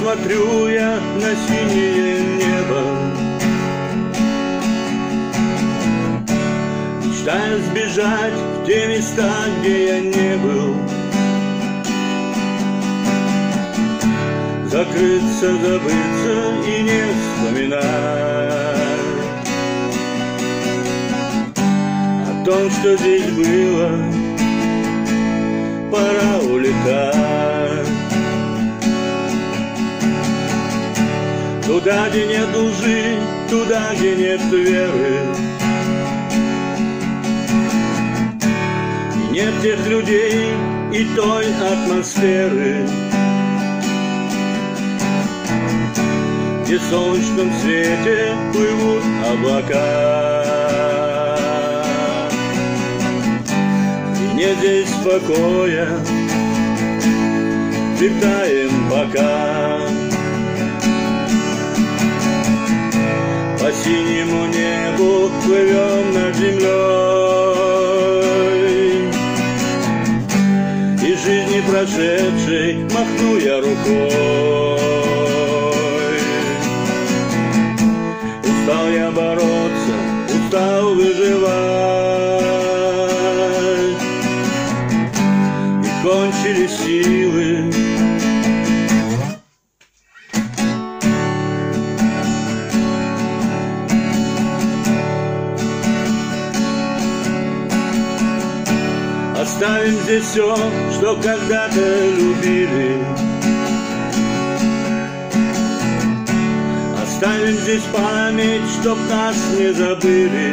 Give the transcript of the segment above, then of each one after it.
смотрю я на синее небо, мечтаю сбежать в те места, где я не был, закрыться, забыться и не вспоминать о том, что здесь было. Пора улетать туда, где нет лжи, туда, где нет веры, и нет тех людей и той атмосферы, где в солнечном свете плывут облака. И нет здесь покоя, летаем пока по синему небу, плывем над землей. И жизни прошедшей махну я рукой. Устал я бороться, устал выживать, и кончились силы. Оставим здесь все, что когда-то любили. Оставим здесь память, чтоб нас не забыли.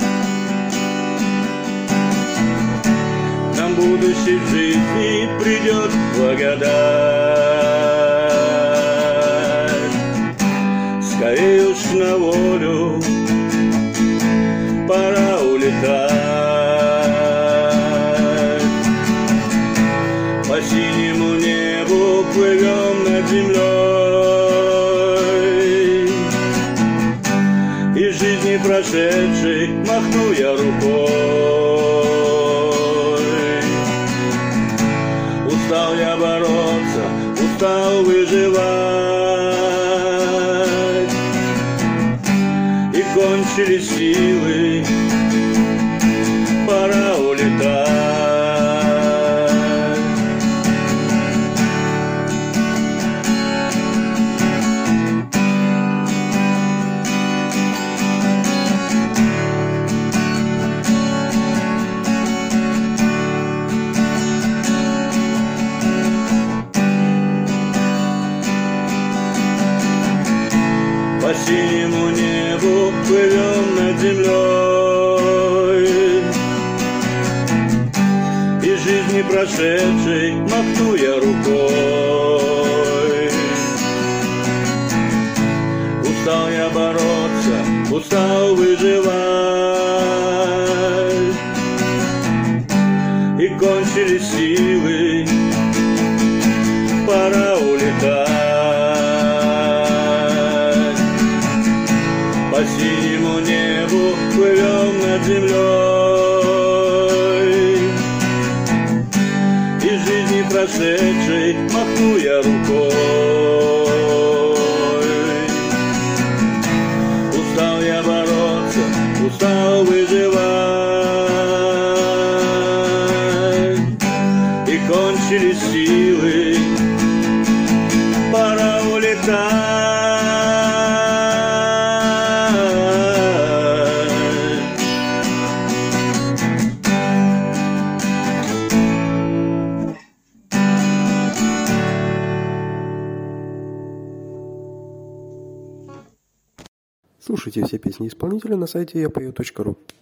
Нам будущей жизни придет благодать. Скорее уж на волю, пора улетать. По синему небу плывем над землей. И жизни прошедшей махну я рукой. Устал я бороться, устал выживать, и кончились силы. Пора улетать. По синему небу плывем над землей. И жизни прошедшей махну я рукой. Устал я бороться, устал выживать, и кончились силы. Пора улетать. По синему небу плывем над землей. И жизни прошедшей махну я рукой. Устал я бороться, устал выживать, и кончились силы. Пора улетать. Слушайте все песни исполнителя на сайте yapою.ru.